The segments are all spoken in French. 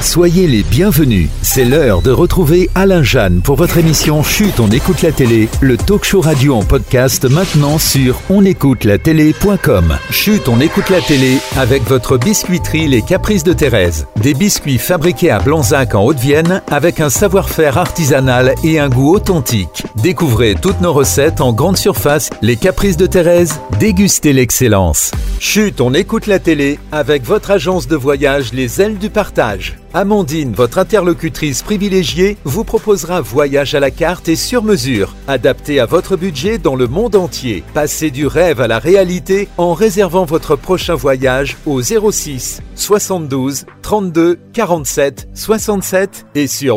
Soyez les bienvenus. C'est l'heure de retrouver Alain Jeanne pour votre émission Chut, on écoute la télé, le talk show radio en podcast maintenant sur onécoutelatélé.com. Chut, on écoute la télé avec votre biscuiterie Les Caprices de Thérèse. Des biscuits fabriqués à Blanzac en Haute-Vienne avec un savoir-faire artisanal et un goût authentique. Découvrez toutes nos recettes en grande surface. Les Caprices de Thérèse, dégustez l'excellence. Chut, on écoute la télé avec votre agence de voyage Les Ailes du Partage. Amandine, votre interlocutrice privilégiée, vous proposera voyage à la carte et sur mesure, adapté à votre budget dans le monde entier. Passez du rêve à la réalité en réservant votre prochain voyage au 06 72 32 47 67 et sur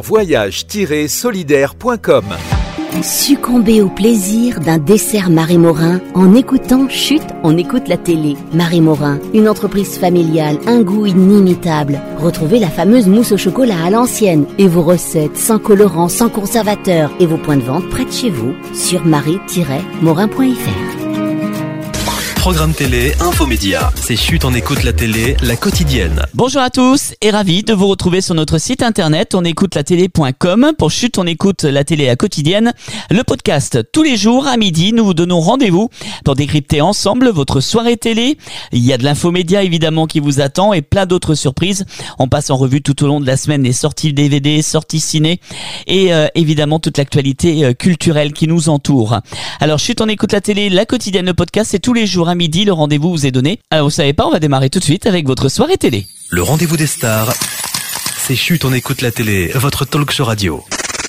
voyage-solidaire.com. Succombez au plaisir d'un dessert Marie Morin en écoutant Chut, on écoute la télé. Marie Morin, une entreprise familiale, un goût inimitable. Retrouvez la fameuse mousse au chocolat à l'ancienne et vos recettes sans colorant, sans conservateur et vos points de vente près de chez vous sur marie-morin.fr. Programme télé, infomédia. C'est Chut, on écoute la télé, la quotidienne. Bonjour à tous et ravi de vous retrouver sur notre site internet onécoutelatélé.com pour Chut, on écoute la télé, la quotidienne. Le podcast tous les jours à midi, nous vous donnons rendez-vous pour décrypter ensemble votre soirée télé. Il y a de l'infomédia évidemment qui vous attend et plein d'autres surprises. On passe en revue tout au long de la semaine les sorties DVD, sorties ciné et évidemment toute l'actualité culturelle qui nous entoure. Alors Chut, on écoute la télé, la quotidienne, le podcast, c'est tous les jours à midi, le rendez-vous vous est donné. Alors vous savez pas, on va démarrer tout de suite avec votre soirée télé. Le rendez-vous des stars, c'est Chut, on écoute la télé, votre talk show radio.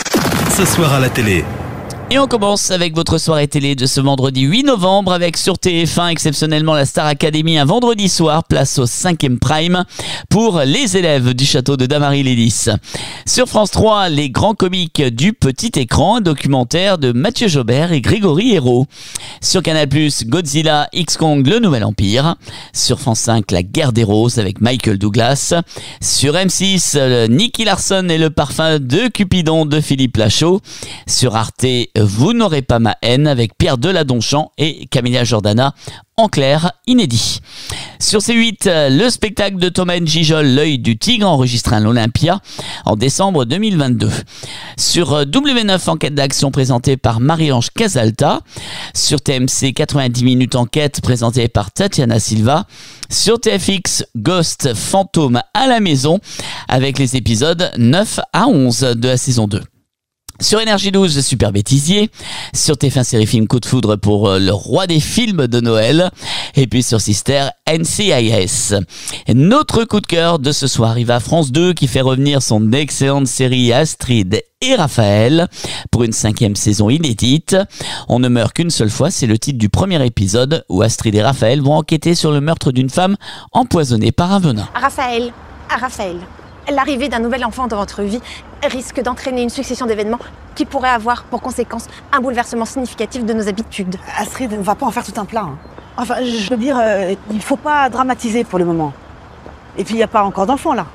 Ce soir à la télé. Et on commence avec votre soirée télé de ce vendredi 8 novembre avec sur TF1 exceptionnellement la Star Academy un vendredi soir, place au 5e prime pour les élèves du château de Damary-Lélis. Sur France 3, les grands comiques du petit écran, un documentaire de Mathieu Jobert et Grégory Hérault. Sur Canal+, Godzilla X Kong le Nouvel Empire. Sur France 5, La Guerre des Roses avec Michael Douglas. Sur M6, Nicky Larson et le parfum de Cupidon de Philippe Lachaud. Sur Arte, Vous n'aurez pas ma haine avec Pierre Deladonchamp et Camilla Jordana, en clair, inédit. Sur C8, le spectacle de Thomas N'Gijol, L'œil du tigre, enregistré à l'Olympia en décembre 2022. Sur W9, enquête d'action présentée par Marie-Ange Casalta. Sur TMC, 90 minutes enquête présentée par Tatiana Silva. Sur TFX, Ghost fantôme à la maison avec les épisodes 9 à 11 de la saison 2. Sur Énergie 12, Super Bêtisier. Sur TF1 Série Film, Coup de foudre pour le roi des films de Noël. Et puis sur Sister, NCIS. Notre coup de cœur de ce soir, il va à France 2 qui fait revenir son excellente série Astrid et Raphaël pour une 5e saison inédite. On ne meurt qu'une seule fois, c'est le titre du premier épisode où Astrid et Raphaël vont enquêter sur le meurtre d'une femme empoisonnée par un venin. Raphaël. L'arrivée d'un nouvel enfant dans votre vie risque d'entraîner une succession d'événements qui pourraient avoir pour conséquence un bouleversement significatif de nos habitudes. Astrid, on va pas en faire tout un plat. Enfin, je veux dire, il faut pas dramatiser pour le moment. Et puis, il n'y a pas encore d'enfant, là.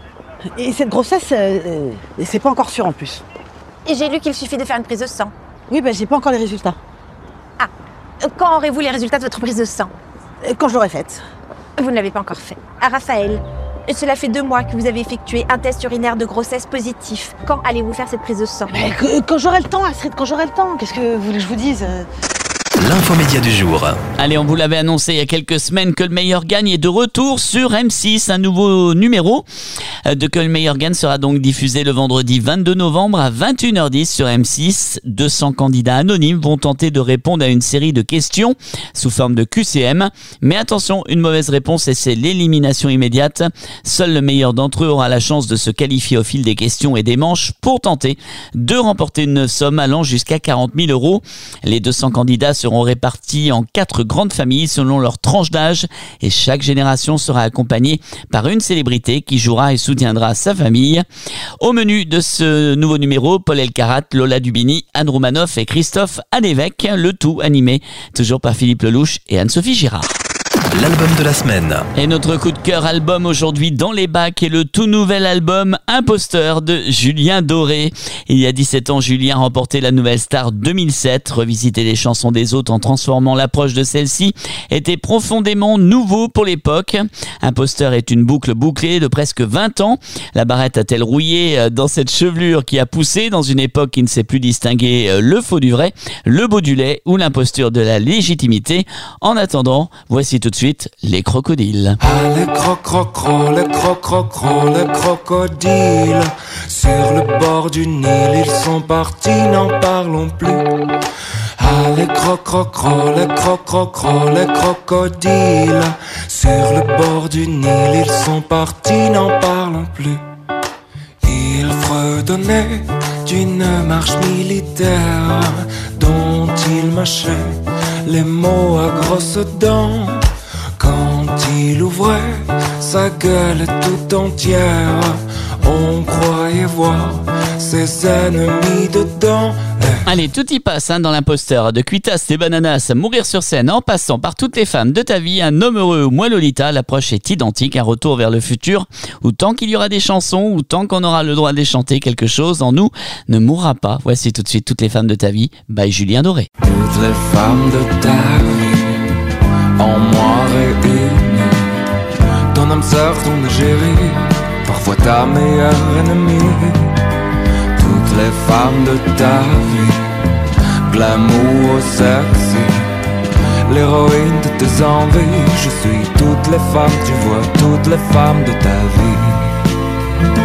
Et cette grossesse, c'est pas encore sûr, en plus. Et j'ai lu qu'il suffit de faire une prise de sang. Oui, j'ai pas encore les résultats. Ah, quand aurez-vous les résultats de votre prise de sang ? Quand je l'aurai faite. Vous ne l'avez pas encore fait. À Raphaël, cela fait 2 mois que vous avez effectué un test urinaire de grossesse positif. Quand allez-vous faire cette prise de sang ? Quand j'aurai le temps, Astrid, quand j'aurai le temps. Qu'est-ce que vous voulez que je vous dise ? L'infomédia du jour. Allez, on vous l'avait annoncé il y a quelques semaines que le meilleur gagne est de retour sur M6. Un nouveau numéro de Que le meilleur gagne sera donc diffusé le vendredi 22 novembre à 21h10 sur M6. 200 candidats anonymes vont tenter de répondre à une série de questions sous forme de QCM. Mais attention, une mauvaise réponse et c'est l'élimination immédiate. Seul le meilleur d'entre eux aura la chance de se qualifier au fil des questions et des manches pour tenter de remporter une somme allant jusqu'à 40 000 €. Les 200 candidats seront répartis en 4 grandes familles selon leur tranche d'âge et chaque génération sera accompagnée par une célébrité qui jouera et soutiendra sa famille. Au menu de ce nouveau numéro, Paul Elkarat, Lola Dubini, Anne Roumanoff et Christophe Adévêque, le tout animé toujours par Philippe Lelouch et Anne-Sophie Girard. l'album de la semaine. Et notre coup de cœur album aujourd'hui dans les bacs est le tout nouvel album Imposteur de Julien Doré. Il y a 17 ans, Julien remportait la Nouvelle Star 2007. Revisiter les chansons des autres en transformant l'approche de celle-ci était profondément nouveau pour l'époque. Imposteur est une boucle bouclée de presque 20 ans. La barrette a-t-elle rouillé dans cette chevelure qui a poussé dans une époque qui ne sait plus distinguer le faux du vrai, le beau du lait ou l'imposture de la légitimité? En attendant, voici tout de suite les crocodiles. Ah, les crocrocros, les crocrocros, les crocodiles. Sur le bord du Nil, ils sont partis, n'en parlons plus. Ah, les crocrocros, les crocrocros, les crocodiles. Sur le bord du Nil, ils sont partis, n'en parlons plus. Ils fredonnaient d'une marche militaire dont ils mâchaient les mots à grosses dents. Quand il ouvrait sa gueule tout entière, on croyait voir ses ennemis dedans. Allez, tout y passe dans l'imposteur. De Cuitas des Bananas, Mourir sur scène, en passant par toutes les femmes de ta vie, Un homme heureux ou Moi Lolita, l'approche est identique. Un retour vers le futur où tant qu'il y aura des chansons, ou tant qu'on aura le droit de les chanter, quelque chose en nous ne mourra pas. Voici tout de suite Toutes les femmes de ta vie, by Julien Doré. Toutes les femmes de ta vie, en moi réunies, ton âme sœur, ton égérie, parfois ta meilleure ennemie. Toutes les femmes de ta vie, glamour sexy, l'héroïne de tes envies. Je suis toutes les femmes, tu vois, toutes les femmes de ta vie.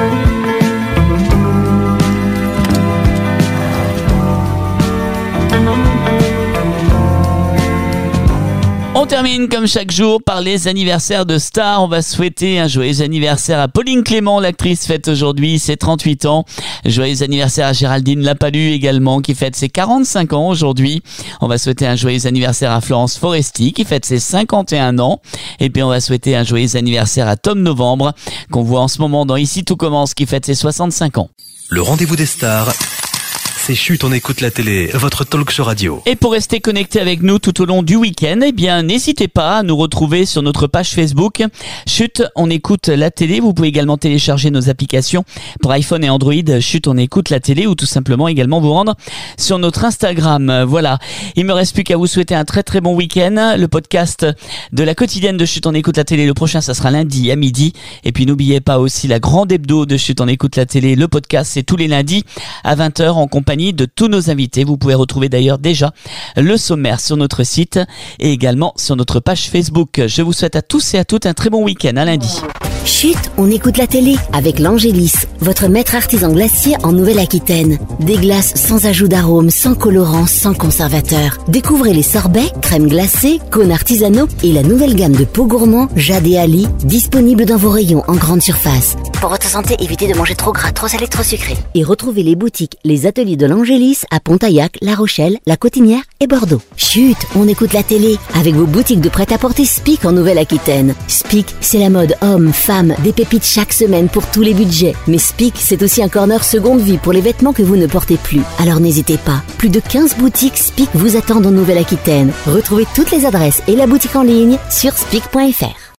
On termine comme chaque jour par les anniversaires de stars. On va souhaiter un joyeux anniversaire à Pauline Clément, l'actrice fête aujourd'hui ses 38 ans. Joyeux anniversaire à Géraldine Lapalus également qui fête ses 45 ans aujourd'hui. On va souhaiter un joyeux anniversaire à Florence Foresti qui fête ses 51 ans. Et puis on va souhaiter un joyeux anniversaire à Tom Novembre qu'on voit en ce moment dans Ici tout commence qui fête ses 65 ans. Le rendez-vous des stars, c'est Chut, on écoute la télé, votre talk show radio. Et pour rester connecté avec nous tout au long du week-end, eh bien, n'hésitez pas à nous retrouver sur notre page Facebook. Chut, on écoute la télé. Vous pouvez également télécharger nos applications pour iPhone et Android. Chut, on écoute la télé, ou tout simplement également vous rendre sur notre Instagram. Voilà. Il me reste plus qu'à vous souhaiter un très très bon week-end. Le podcast de la quotidienne de Chut, on écoute la télé. Le prochain, ça sera lundi à midi. Et puis, n'oubliez pas aussi la grande hebdo de Chut, on écoute la télé. Le podcast, c'est tous les lundis à 20h en compagnie de tous nos invités. Vous pouvez retrouver d'ailleurs déjà le sommaire sur notre site et également sur notre page Facebook. Je vous souhaite à tous et à toutes un très bon week-end. À lundi. Chut, on écoute la télé avec l'Angélis, votre maître artisan glacier en Nouvelle-Aquitaine. Des glaces sans ajout d'arôme, sans colorant, sans conservateur. Découvrez les sorbets, crèmes glacées, cônes artisanaux et la nouvelle gamme de pots gourmands Jade et Ali, disponible dans vos rayons en grande surface. Pour votre santé, évitez de manger trop gras, trop salé, trop sucré. Et retrouvez les boutiques, les ateliers de l'Angélis à Pontaillac, La Rochelle, La Cotinière et Bordeaux. Chut, on écoute la télé avec vos boutiques de prêt-à-porter Spic en Nouvelle-Aquitaine. Spic, c'est la mode homme, femme, des pépites chaque semaine pour tous les budgets. Mais Spic, c'est aussi un corner seconde vie pour les vêtements que vous ne portez plus. Alors n'hésitez pas, plus de 15 boutiques Spic vous attendent en Nouvelle-Aquitaine. Retrouvez toutes les adresses et la boutique en ligne sur spic.fr.